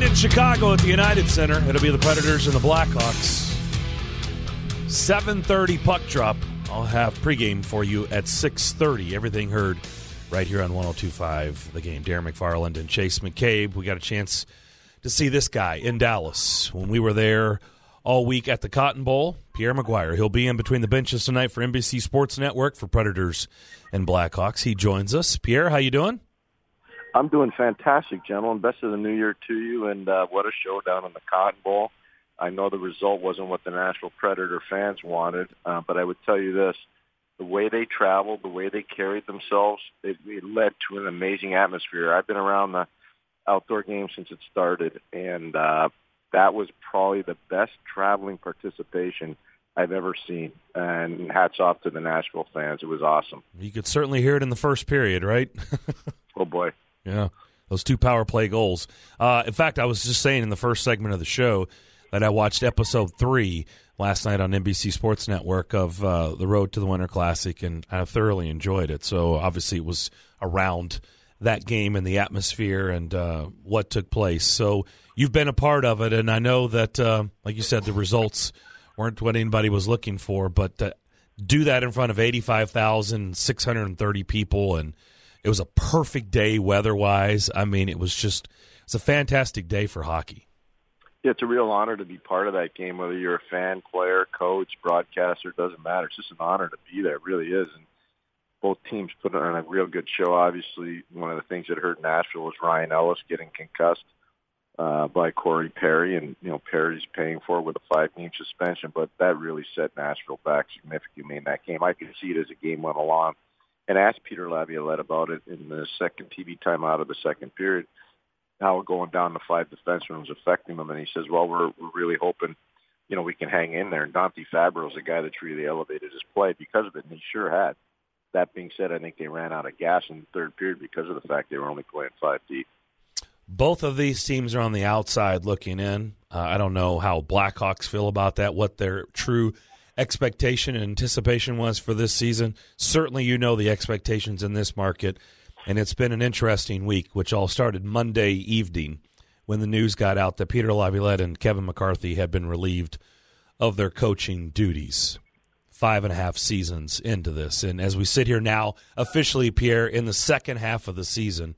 in Chicago at the United Center. It'll be the Predators and the Blackhawks. 7:30 puck drop. I'll have pregame for you at 6:30. Everything heard right here on 102.5 The Game. Darren McFarland and Chase McCabe. We got a chance to see this guy in Dallas when we were there all week at the Cotton Bowl. Pierre McGuire. He'll be in between the benches tonight for NBC Sports Network for Predators and Blackhawks. He joins us. Pierre, how you doing? I'm doing fantastic, gentlemen. Best of the new year to you, and what a show down in the Cotton Bowl. I know the result wasn't what the Nashville Predator fans wanted, but I would tell you this. The way they traveled, the way they carried themselves, it led to an amazing atmosphere. I've been around the outdoor game since it started, and that was probably the best traveling participation I've ever seen. And hats off to the Nashville fans. It was awesome. You could certainly hear it in the first period, right? Oh, boy. Yeah, those 2 power play goals. In fact, I was just saying in the first segment of the show that I watched episode 3 last night on NBC Sports Network of The Road to the Winter Classic, and I thoroughly enjoyed it. So obviously it was around that game and the atmosphere and what took place. So you've been a part of it, and I know that, like you said, the results weren't what anybody was looking for, but do that in front of 85,630 people, and it was a perfect day weather-wise. I mean, it's a fantastic day for hockey. Yeah, it's a real honor to be part of that game, whether you're a fan, player, coach, broadcaster, it doesn't matter. It's just an honor to be there. It really is. And both teams put on a real good show. Obviously, one of the things that hurt Nashville was Ryan Ellis getting concussed by Corey Perry, and Perry's paying for it with a 5-game suspension, but that really set Nashville back significantly in that game. I could see it as the game went along. And asked Peter Laviolette about it in the second TV timeout of the second period, how going down to 5 defensemen was affecting them. And he says, well, we're really hoping, we can hang in there. And Dante Fabro is a guy that's really elevated his play because of it, and he sure had. That being said, I think they ran out of gas in the third period because of the fact they were only playing 5 deep. Both of these teams are on the outside looking in. I don't know how Blackhawks feel about that, what their true expectation and anticipation was for this season. Certainly the expectations in this market, and it's been an interesting week, which all started Monday evening when the news got out that Peter Laviolette and Kevin McCarthy had been relieved of their coaching duties 5.5 seasons into this. And as we sit here now, officially, Pierre, in the second half of the season,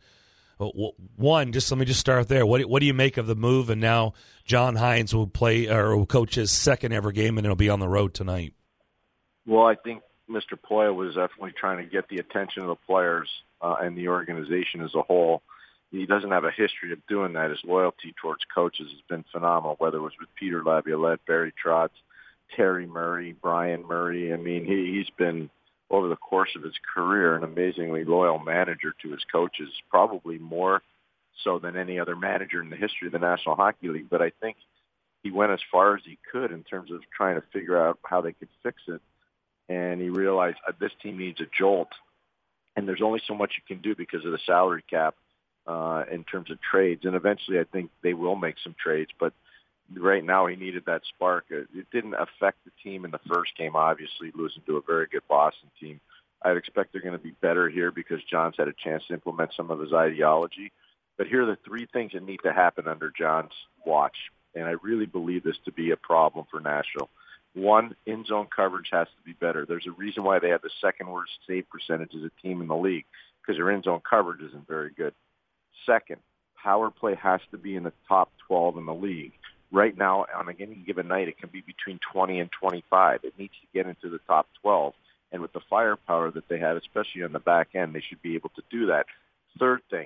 let me just start there. What do you make of the move? And now John Hines will coach his second ever game, and it'll be on the road tonight. Well, I think Mr. Poya was definitely trying to get the attention of the players and the organization as a whole. He doesn't have a history of doing that. His loyalty towards coaches has been phenomenal, whether it was with Peter Laviolette, Barry Trotz, Terry Murray, Brian Murray. I mean, he's been, over the course of his career, an amazingly loyal manager to his coaches, probably more so than any other manager in the history of the National Hockey League. But I think he went as far as he could in terms of trying to figure out how they could fix it. And he realized this team needs a jolt. And there's only so much you can do because of the salary cap in terms of trades. And eventually I think they will make some trades. But right now he needed that spark. It didn't affect the team in the first game, obviously, losing to a very good Boston team. I'd expect they're going to be better here because John's had a chance to implement some of his ideology. But here are the 3 things that need to happen under John's watch, and I really believe this to be a problem for Nashville. 1, in-zone coverage has to be better. There's a reason why they have the second worst save percentage as a team in the league, because their in-zone coverage isn't very good. 2nd, power play has to be in the top 12 in the league. Right now, on any given night, it can be between 20 and 25. It needs to get into the top 12. And with the firepower that they have, especially on the back end, they should be able to do that. 3rd thing,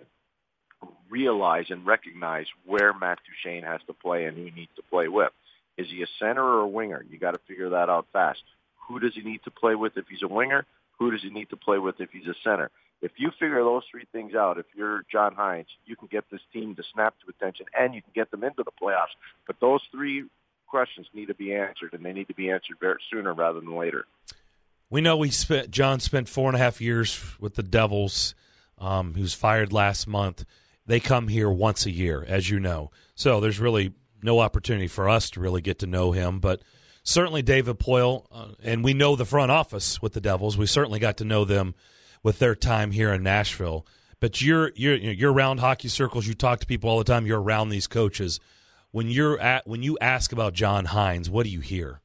realize and recognize where Matt Duchene has to play and who he needs to play with. Is he a center or a winger? You got to figure that out fast. Who does he need to play with if he's a winger? Who does he need to play with if he's a center? If you figure those 3 things out, if you're John Hines, you can get this team to snap to attention and you can get them into the playoffs. But those 3 questions need to be answered, and they need to be answered very sooner rather than later. We know John spent 4.5 years with the Devils. He was fired last month. They come here once a year, as you know. So there's really no opportunity for us to really get to know him. But certainly David Poile, and we know the front office with the Devils. We certainly got to know them with their time here in Nashville. but you're around hockey circles. You talk to people all the time. You're around these coaches. When you ask about John Hynes, what do you hear?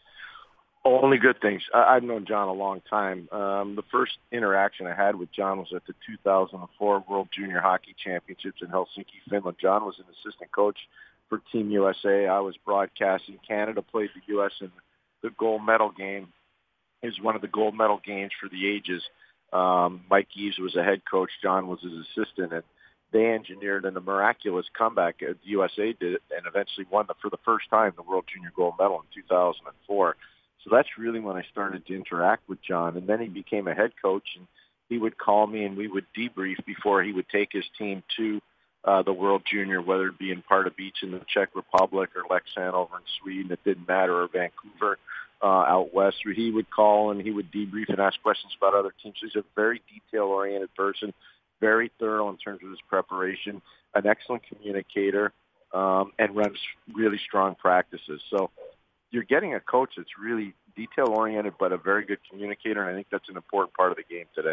Only good things. I've known John a long time. The first interaction I had with John was at the 2004 World Junior Hockey Championships in Helsinki, Finland. John was an assistant coach for Team USA. I was broadcasting. Canada played the U.S. in the gold medal game. It was one of the gold medal games for the ages. Mike Eves was a head coach. John was his assistant, and they engineered a miraculous comeback. The USA did it and eventually won for the first time the World Junior Gold Medal in 2004. So that's really when I started to interact with John. And then he became a head coach, and he would call me, and we would debrief before he would take his team to the World Junior, whether it be in Parta Beach in the Czech Republic or Leksand over in Sweden, it didn't matter, or Vancouver out west. He would call, and he would debrief and ask questions about other teams. So he's a very detail-oriented person, very thorough in terms of his preparation, an excellent communicator, and runs really strong practices. So you're getting a coach that's really detail-oriented but a very good communicator, and I think that's an important part of the game today.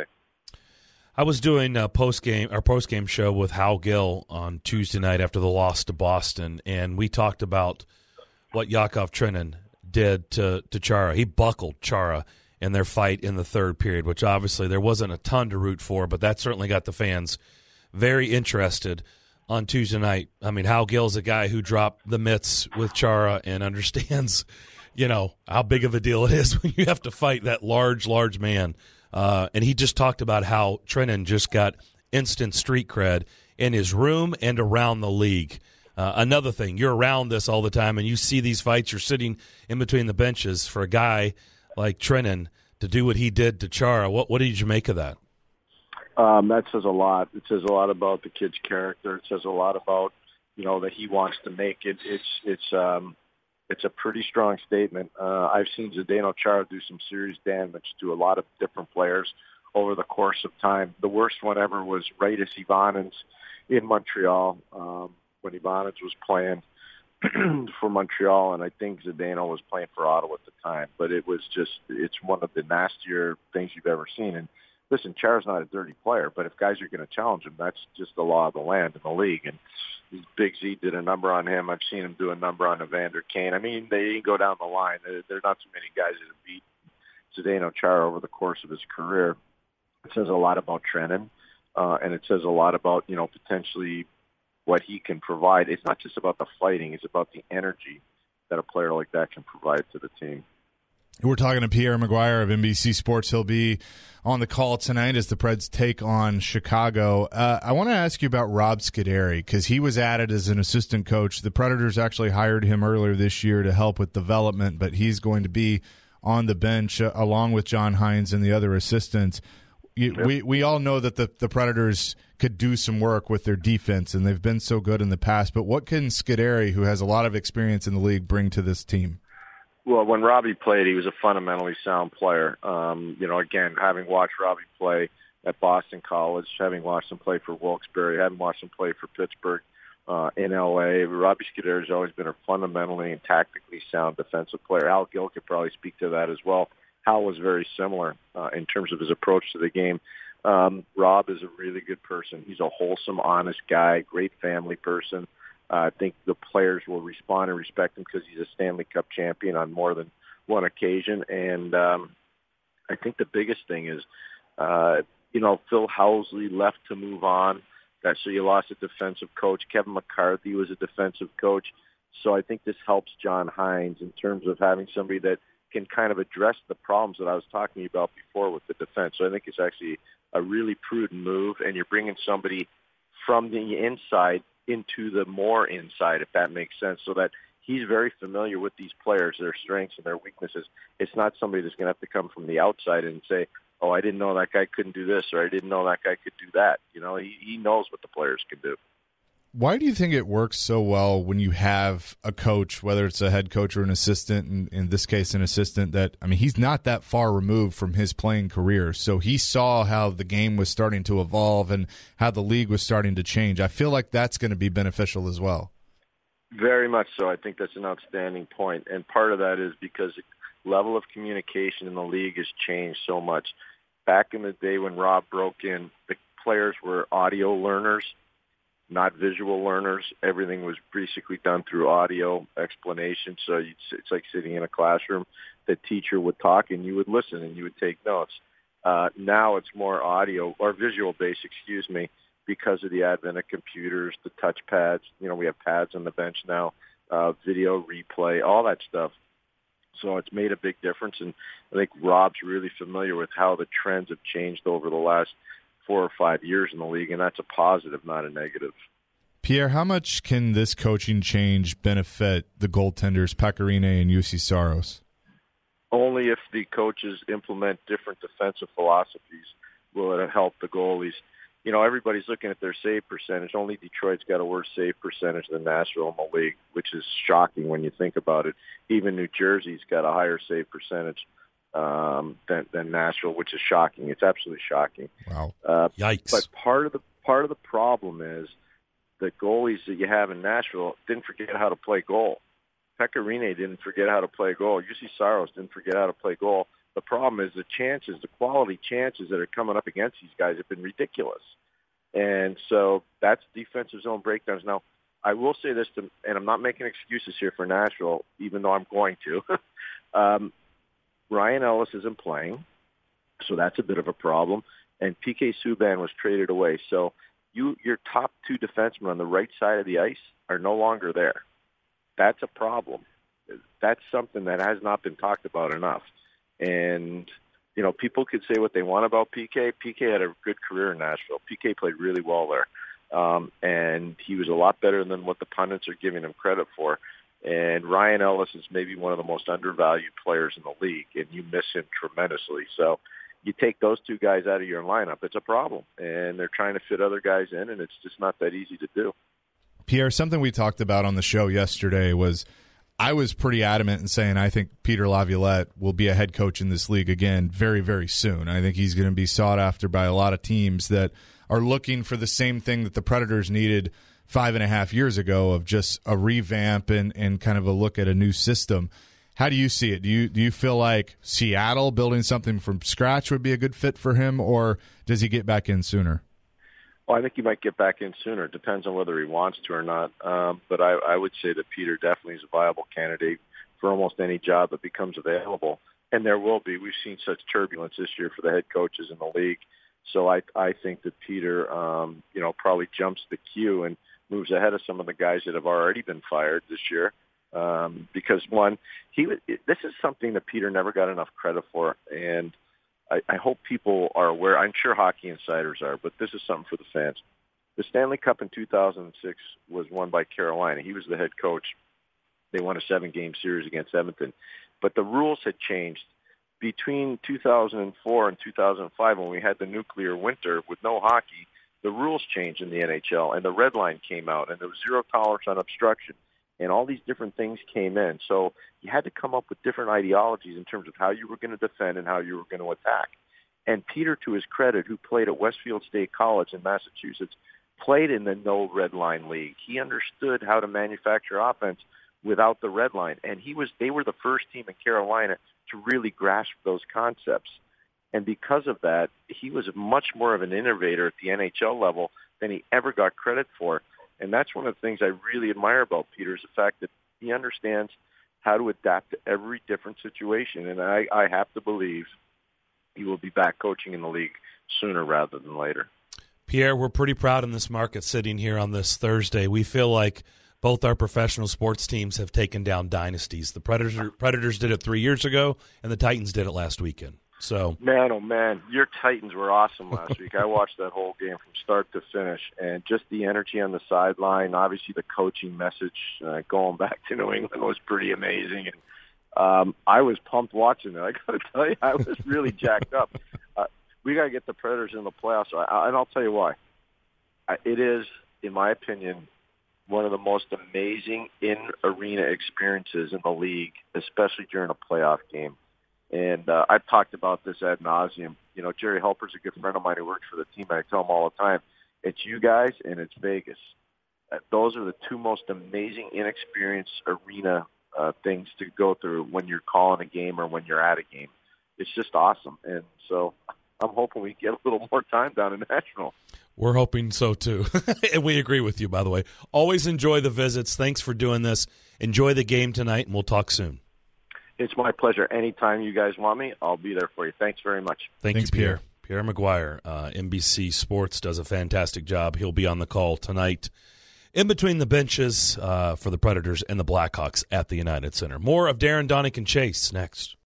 I was doing our post-game show with Hal Gill on Tuesday night after the loss to Boston, and we talked about what Yakov Trenin did to Chara. He buckled Chara in their fight in the third period, which obviously there wasn't a ton to root for, but that certainly got the fans very interested on Tuesday night. I mean, Hal Gill's a guy who dropped the mitts with Chara and understands, how big of a deal it is when you have to fight that large man. And he just talked about how Trenin just got instant street cred in his room and around the league. Another thing, you're around this all the time, and you see these fights. You're sitting in between the benches. For a guy like Trenin to do what he did to Chara, what did you make of that? That says a lot. It says a lot about the kid's character. It says a lot about, that he wants to make it. It's a pretty strong statement. I've seen Zdeno Chara do some serious damage to a lot of different players over the course of time. The worst one ever was Raidis Ivanins in Montreal when Ivanins was playing for Montreal, and I think Zdeno was playing for Ottawa at the time. But it's one of the nastier things you've ever seen. And listen, Chara's not a dirty player, but if guys are going to challenge him, that's just the law of the land in the league. And Big Z did a number on him. I've seen him do a number on Evander Kane. I mean, they go down the line. There are not too many guys that have beat Zdeno Chara over the course of his career. It says a lot about Trenin, and it says a lot about, potentially what he can provide. It's not just about the fighting. It's about the energy that a player like that can provide to the team. We're talking to Pierre McGuire of NBC Sports. He'll be on the call tonight as the Preds take on Chicago. I want to ask you about Rob Scuderi because he was added as an assistant coach. The Predators actually hired him earlier this year to help with development, but he's going to be on the bench along with John Hynes and the other assistants. We all know that the Predators could do some work with their defense, and they've been so good in the past. But what can Scuderi, who has a lot of experience in the league, bring to this team? Well, when Robbie played, he was a fundamentally sound player. Again, having watched Robbie play at Boston College, having watched him play for Wilkes-Barre, having watched him play for Pittsburgh in L.A., Robbie Scuderi has always been a fundamentally and tactically sound defensive player. Al Gill could probably speak to that as well. Hal was very similar in terms of his approach to the game. Rob is a really good person. He's a wholesome, honest guy, great family person. I think the players will respond and respect him because he's a Stanley Cup champion on more than one occasion. And I think the biggest thing is, Phil Housley left to move on. So you lost a defensive coach. Kevin McCarthy was a defensive coach. So I think this helps John Hynes in terms of having somebody that can kind of address the problems that I was talking about before with the defense. So I think it's actually a really prudent move, and you're bringing somebody from the inside into the more inside, if that makes sense, so that he's very familiar with these players, their strengths and their weaknesses. It's not somebody that's going to have to come from the outside and say, oh, I didn't know that guy couldn't do this, or I didn't know that guy could do that. He knows what the players can do. Why do you think it works so well when you have a coach, whether it's a head coach or an assistant, and in this case an assistant he's not that far removed from his playing career, so he saw how the game was starting to evolve and how the league was starting to change. I feel like that's going to be beneficial as well. Very much so. I think that's an outstanding point, and part of that is because the level of communication in the league has changed so much. Back in the day when Rob broke in, the players were audio learners, not visual learners. Everything was basically done through audio explanation. So it's like sitting in a classroom. The teacher would talk and you would listen and you would take notes. Now it's more audio or visual based, because of the advent of computers, the touch pads. We have pads on the bench now, video replay, all that stuff. So it's made a big difference, and I think Rob's really familiar with how the trends have changed over the last 4 or 5 years in the league, and that's a positive, not a negative. Pierre, how much can this coaching change benefit the goaltenders Pekka Rinne and Juuse Saros? Only if the coaches implement different defensive philosophies will it help the goalies. Everybody's looking at their save percentage. Only Detroit's got a worse save percentage than Nashville in the league, which is shocking when you think about it. Even New Jersey's got a higher save percentage than Nashville, which is shocking. It's absolutely shocking. Wow! Yikes! But part of the problem is the goalies that you have in Nashville didn't forget how to play goal. Pekka Rinne didn't forget how to play goal. Juuse Saros didn't forget how to play goal. The problem is the quality chances that are coming up against these guys have been ridiculous. And so that's defensive zone breakdowns. Now, I will say this, and I'm not making excuses here for Nashville, even though I'm going to. Ryan Ellis isn't playing, so that's a bit of a problem. And PK Subban was traded away. So your top 2 defensemen on the right side of the ice are no longer there. That's a problem. That's something that has not been talked about enough. And, people could say what they want about PK. PK had a good career in Nashville. PK played really well there. And he was a lot better than what the pundits are giving him credit for. And Ryan Ellis is maybe one of the most undervalued players in the league, and you miss him tremendously. So you take those 2 guys out of your lineup, it's a problem. And they're trying to fit other guys in, and it's just not that easy to do. Pierre, something we talked about on the show yesterday was I was pretty adamant in saying I think Peter Laviolette will be a head coach in this league again very, very soon. I think he's going to be sought after by a lot of teams that are looking for the same thing that the Predators needed 5.5 years ago, of just a revamp and kind of a look at a new system. How do you see it? Do you feel like Seattle building something from scratch would be a good fit for him, or does he get back in sooner? Well, I think he might get back in sooner. It depends on whether he wants to or not. But I would say that Peter definitely is a viable candidate for almost any job that becomes available. And there will be. We've seen such turbulence this year for the head coaches in the league. So I think that Peter, probably jumps the queue and moves ahead of some of the guys that have already been fired this year. Because, one, this is something that Peter never got enough credit for. And I hope people are aware. I'm sure hockey insiders are, but this is something for the fans. The Stanley Cup in 2006 was won by Carolina. He was the head coach. They won a 7-game series against Edmonton. But the rules had changed. Between 2004 and 2005, when we had the nuclear winter with no hockey, the rules changed in the NHL, and the red line came out, and there was 0 tolerance on obstruction. And all these different things came in. So you had to come up with different ideologies in terms of how you were going to defend and how you were going to attack. And Peter, to his credit, who played at Westfield State College in Massachusetts, played in the no red line league. He understood how to manufacture offense without the red line. And they were the first team in Carolina to really grasp those concepts. And because of that, he was much more of an innovator at the NHL level than he ever got credit for. And that's one of the things I really admire about Peter, is the fact that he understands how to adapt to every different situation. And I have to believe he will be back coaching in the league sooner rather than later. Pierre, we're pretty proud in this market sitting here on this Thursday. We feel like both our professional sports teams have taken down dynasties. The Predators did it 3 years ago, and the Titans did it last weekend. So, man, oh man, your Titans were awesome last week. I watched that whole game from start to finish, and just the energy on the sideline, obviously the coaching message going back to New England was pretty amazing. And I was pumped watching it. I got to tell you, I was really jacked up. We got to get the Predators in the playoffs, and I'll tell you why. It is, in my opinion, one of the most amazing in-arena experiences in the league, especially during a playoff game. And I've talked about this ad nauseum. You know, Jerry Helper's a good friend of mine who works for the team, and I tell him all the time, it's you guys and it's Vegas. Those are the two most amazing inexperienced arena things to go through when you're calling a game or when you're at a game. It's just awesome. And so I'm hoping we get a little more time down in Nashville. We're hoping so, too. And we agree with you, by the way. Always enjoy the visits. Thanks for doing this. Enjoy the game tonight, and we'll talk soon. It's my pleasure. Anytime you guys want me, I'll be there for you. Thanks very much. Thanks, you, Pierre. Pierre McGuire, NBC Sports, does a fantastic job. He'll be on the call tonight in between the benches for the Predators and the Blackhawks at the United Center. More of Darren, Donick, and Chase next.